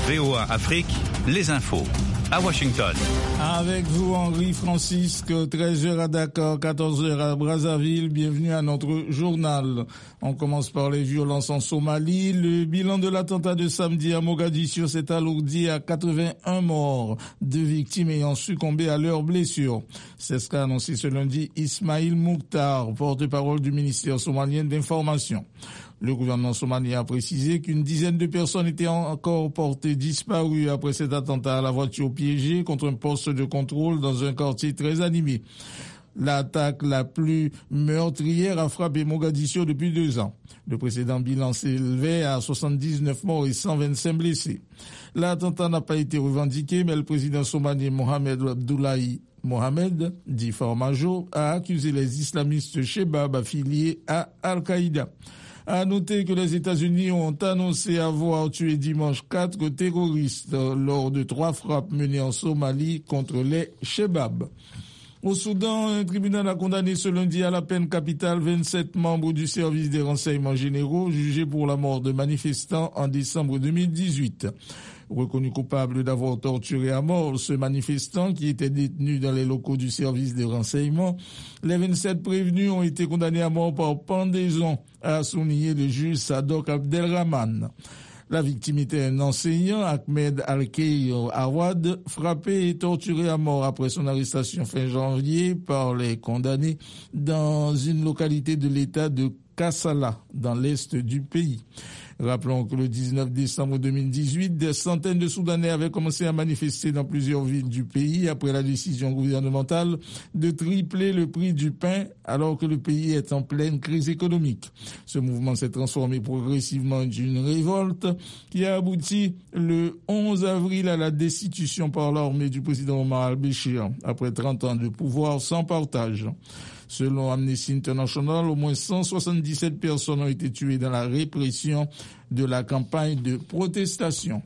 VOA Afrique, les infos. À Washington. Avec vous, Henri Francisque, 13h à Dakar, 14h à Brazzaville. Bienvenue à notre journal. On commence par les violences en Somalie. Le bilan de l'attentat de samedi à Mogadiscio s'est alourdi à 81 morts, 2 victimes ayant succombé à leurs blessures. C'est ce qu'a annoncé ce lundi Ismail Mukhtar, porte-parole du ministère somalien d'information. Le gouvernement somalien a précisé qu'une dizaine de personnes étaient encore portées disparues après cet attentat à la voiture piégée contre un poste de contrôle dans un quartier très animé. L'attaque la plus meurtrière a frappé Mogadiscio depuis 2 ans. Le précédent bilan s'élevait à 79 morts et 125 blessés. L'attentat n'a pas été revendiqué, mais le président somalien Mohamed Abdullahi Mohamed, dit Farmajo, a accusé les islamistes Shebab affiliés à Al-Qaïda. À noter que les États-Unis ont annoncé avoir tué dimanche 4 terroristes lors de 3 frappes menées en Somalie contre les Shebab. Au Soudan, un tribunal a condamné ce lundi à la peine capitale 27 membres du service des renseignements généraux jugés pour la mort de manifestants en décembre 2018. Reconnu coupable d'avoir torturé à mort ce manifestant qui était détenu dans les locaux du service des renseignements, les 27 prévenus ont été condamnés à mort par pendaison, a souligné le juge Sadok Abdelrahman. La victime était un enseignant, Ahmed Al-Keir Awad, frappé et torturé à mort après son arrestation fin janvier par les condamnés dans une localité de l'état de Kassala, dans l'est du pays. Rappelons que le 19 décembre 2018, des centaines de Soudanais avaient commencé à manifester dans plusieurs villes du pays après la décision gouvernementale de tripler le prix du pain alors que le pays est en pleine crise économique. Ce mouvement s'est transformé progressivement en une révolte qui a abouti le 11 avril à la destitution par l'armée du président Omar al-Béchir après 30 ans de pouvoir sans partage. Selon Amnesty International, au moins 177 personnes ont été tuées dans la répression de la campagne de protestation.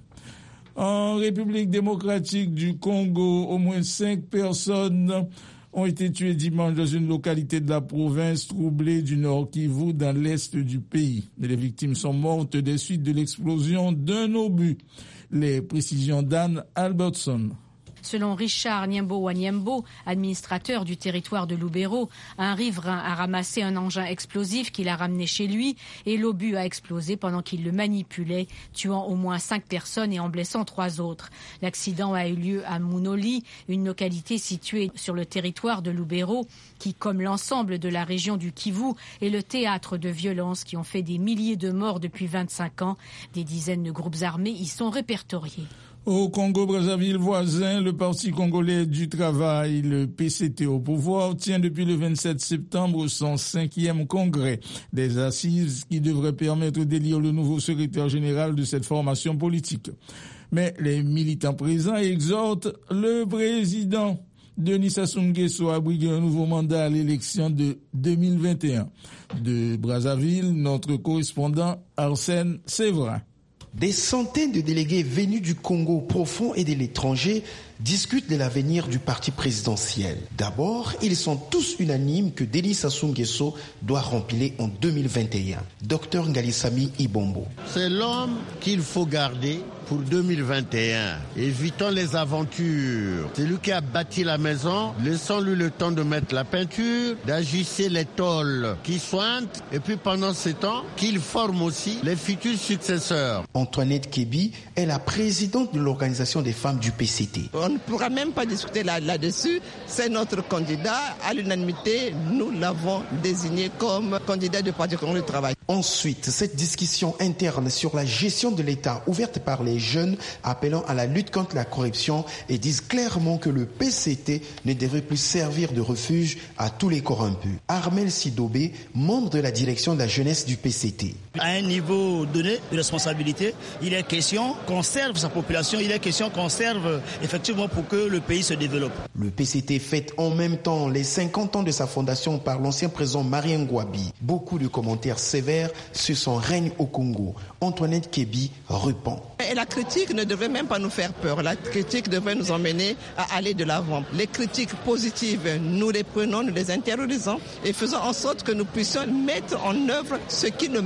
En République démocratique du Congo, au moins 5 personnes ont été tuées dimanche dans une localité de la province troublée du Nord Kivu dans l'est du pays. Les victimes sont mortes des suites de l'explosion d'un obus. Les précisions d'Anne Albertson. Selon Richard Niembo, administrateur du territoire de Lubero, un riverain a ramassé un engin explosif qu'il a ramené chez lui et l'obus a explosé pendant qu'il le manipulait, tuant au moins 5 personnes et en blessant 3 autres. L'accident a eu lieu à Munoli, une localité située sur le territoire de Lubero qui, comme l'ensemble de la région du Kivu, est le théâtre de violences qui ont fait des milliers de morts depuis 25 ans. Des dizaines de groupes armés y sont répertoriés. Au Congo-Brazzaville voisin, le Parti congolais du travail, le PCT au pouvoir, tient depuis le 27 septembre son 5e congrès des assises qui devrait permettre d'élire le nouveau secrétaire général de cette formation politique. Mais les militants présents exhortent le président Denis Sassou Nguesso à briguer un nouveau mandat à l'élection de 2021. De Brazzaville, notre correspondant Arsène Séverin. Des centaines de délégués venus du Congo profond et de l'étranger discutent de l'avenir du parti présidentiel. D'abord, ils sont tous unanimes que Denis Sassou Nguesso doit remplir en 2021. Dr Ngalisami Ibombo. C'est l'homme qu'il faut garder pour 2021. Évitons les aventures. C'est lui qui a bâti la maison. Laissons-lui le temps de mettre la peinture, d'ajuster les tôles qui sointent. Et puis pendant ce temps, qu'il forme aussi les futurs successeurs. Antoinette Kebi est la présidente de l'organisation des femmes du PCT. On ne pourra même pas discuter là-dessus. C'est notre candidat. À l'unanimité, nous l'avons désigné comme candidat du Parti congolais du travail. Ensuite, cette discussion interne sur la gestion de l'État ouverte par les jeunes appelant à la lutte contre la corruption et disent clairement que le PCT ne devrait plus servir de refuge à tous les corrompus. Armel Sidobé, membre de la direction de la jeunesse du PCT. À un niveau donné de responsabilité, il est question qu'on serve sa population, il est question qu'on serve effectivement pour que le pays se développe. Le PCT fête en même temps les 50 ans de sa fondation par l'ancien président Marien Ngouabi. Beaucoup de commentaires sévères sur son règne au Congo. Antoinette Kebi répond. Et la critique ne devrait même pas nous faire peur. La critique devrait nous emmener à aller de l'avant. Les critiques positives, nous les prenons, nous les intériorisons et faisons en sorte que nous puissions mettre en œuvre ce qui ne marche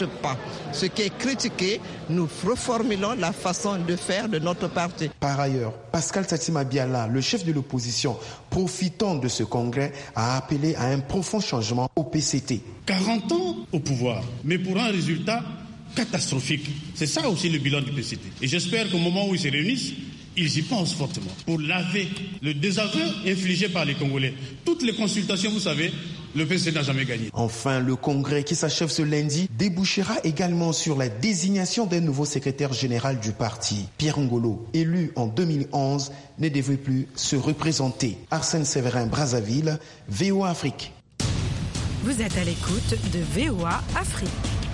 pas. Ce qui est critiqué, nous reformulons la façon de faire de notre parti. Par ailleurs, Pascal Satima Biala, le chef de l'opposition, profitant de ce congrès, a appelé à un profond changement au PCT. 40 ans au pouvoir, mais pour un résultat catastrophique. C'est ça aussi le bilan du PCT. Et j'espère qu'au moment où ils se réunissent, ils y pensent fortement pour laver le désaveu infligé par les Congolais. Toutes les consultations, vous savez, le PCT n'a jamais gagné. Enfin, le congrès qui s'achève ce lundi débouchera également sur la désignation d'un nouveau secrétaire général du parti. Pierre Ngolo, élu en 2011, ne devait plus se représenter. Arsène Séverin, Brazzaville, VOA Afrique. Vous êtes à l'écoute de VOA Afrique.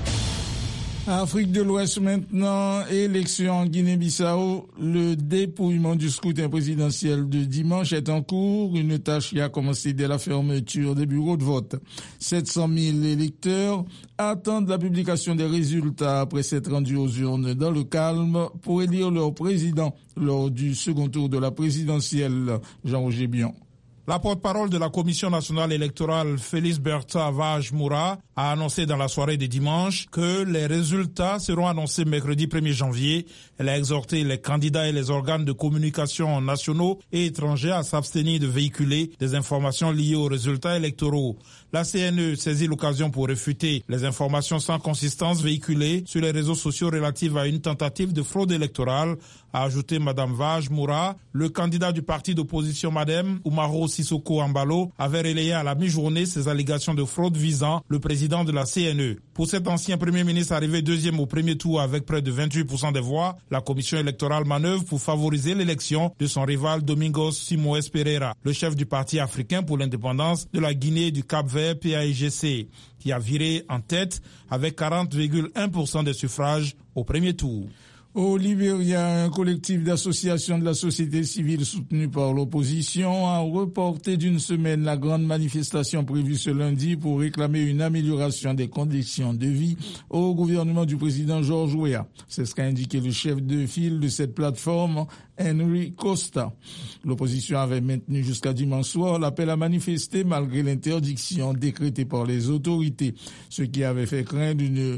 Afrique de l'Ouest maintenant, élection en Guinée-Bissau. Le dépouillement du scrutin présidentiel de dimanche est en cours. Une tâche qui a commencé dès la fermeture des bureaux de vote. 700 000 électeurs attendent la publication des résultats après s'être rendus aux urnes dans le calme pour élire leur président lors du second tour de la présidentielle. Jean-Roger Bion. La porte-parole de la Commission nationale électorale, Félix Bertha Vage-Moura, a annoncé dans la soirée de dimanche que les résultats seront annoncés mercredi 1er janvier. Elle a exhorté les candidats et les organes de communication nationaux et étrangers à s'abstenir de véhiculer des informations liées aux résultats électoraux. La CNE saisit l'occasion pour réfuter les informations sans consistance véhiculées sur les réseaux sociaux relatives à une tentative de fraude électorale, a ajouté Madame Vage-Moura. Le candidat du parti d'opposition Madem, Oumaro Sissoko Ambalo, avait relayé à la mi-journée ces allégations de fraude visant le président de la CNE. Pour cet ancien Premier ministre arrivé deuxième au premier tour avec près de 28% des voix, la commission électorale manœuvre pour favoriser l'élection de son rival Domingos Simoes Pereira, le chef du parti africain pour l'indépendance de la Guinée du Cap-Vert PAIGC, qui a viré en tête avec 40,1% des suffrages au premier tour. Au Libéria, un collectif d'associations de la société civile soutenu par l'opposition a reporté d'une semaine la grande manifestation prévue ce lundi pour réclamer une amélioration des conditions de vie au gouvernement du président George Weah. C'est ce qu'a indiqué le chef de file de cette plateforme, Henry Costa. L'opposition avait maintenu jusqu'à dimanche soir l'appel à manifester malgré l'interdiction décrétée par les autorités, ce qui avait fait craindre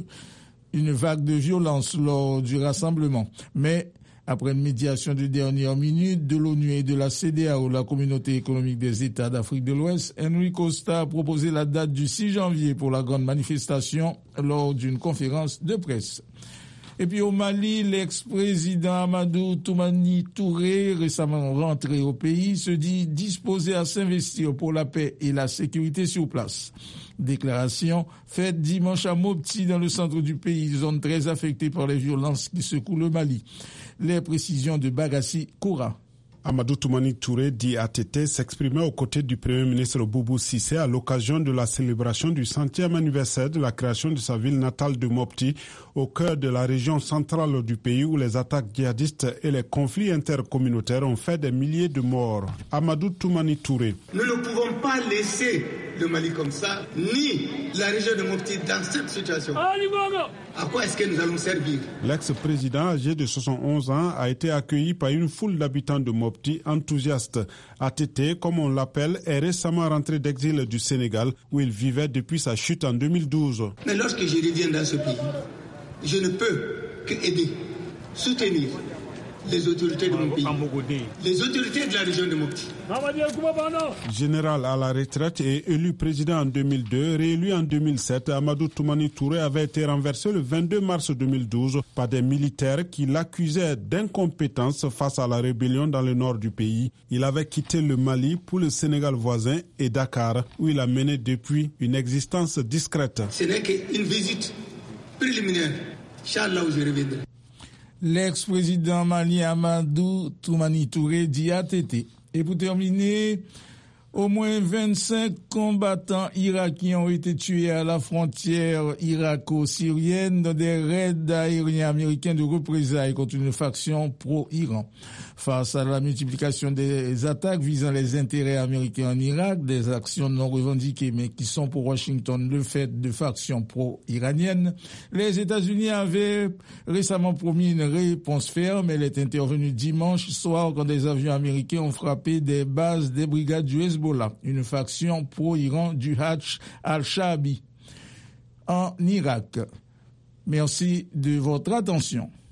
une vague de violence lors du rassemblement. Mais après une médiation de dernière minute de l'ONU et de la CEDEAO, la communauté économique des États d'Afrique de l'Ouest, Henry Costa a proposé la date du 6 janvier pour la grande manifestation lors d'une conférence de presse. Et puis au Mali, l'ex-président Amadou Toumani Touré, récemment rentré au pays, se dit disposé à s'investir pour la paix et la sécurité sur place. Déclaration faite dimanche à Mopti dans le centre du pays, zone très affectée par les violences qui secouent le Mali. Les précisions de Bagassi Koura. Amadou Toumani Touré, dit ATT, s'exprimait aux côtés du Premier ministre Boubou Cissé à l'occasion de la célébration du 100e anniversaire de la création de sa ville natale de Mopti, au cœur de la région centrale du pays où les attaques djihadistes et les conflits intercommunautaires ont fait des milliers de morts. Amadou Toumani Touré. Nous ne pouvons pas laisser le Mali comme ça, ni la région de Mopti dans cette situation. À quoi est-ce que nous allons servir? L'ex-président, âgé de 71 ans, a été accueilli par une foule d'habitants de Mopti enthousiastes. ATT, comme on l'appelle, est récemment rentré d'exil du Sénégal, où il vivait depuis sa chute en 2012. Mais lorsque je reviens dans ce pays, je ne peux que aider, soutenir les autorités de mon pays, les autorités de la région de Mopti. Général à la retraite et élu président en 2002, réélu en 2007, Amadou Toumani Touré avait été renversé le 22 mars 2012 par des militaires qui l'accusaient d'incompétence face à la rébellion dans le nord du pays. Il avait quitté le Mali pour le Sénégal voisin et Dakar, où il a mené depuis une existence discrète. Ce n'est qu'une visite préliminaire. Inch'Allah, où je reviendrai. L'ex-président malien Amadou Toumani Touré dit ATT. Et pour terminer, au moins 25 combattants irakiens ont été tués à la frontière irako-syrienne dans des raids aériens américains de représailles contre une faction pro-Iran. Face à la multiplication des attaques visant les intérêts américains en Irak, des actions non revendiquées mais qui sont pour Washington le fait de factions pro-iraniennes, les États-Unis avaient récemment promis une réponse ferme. Elle est intervenue dimanche soir quand des avions américains ont frappé des bases des brigades du Hezbollah, une faction pro-Iran du Hajj al-Shaabi en Irak. Merci de votre attention.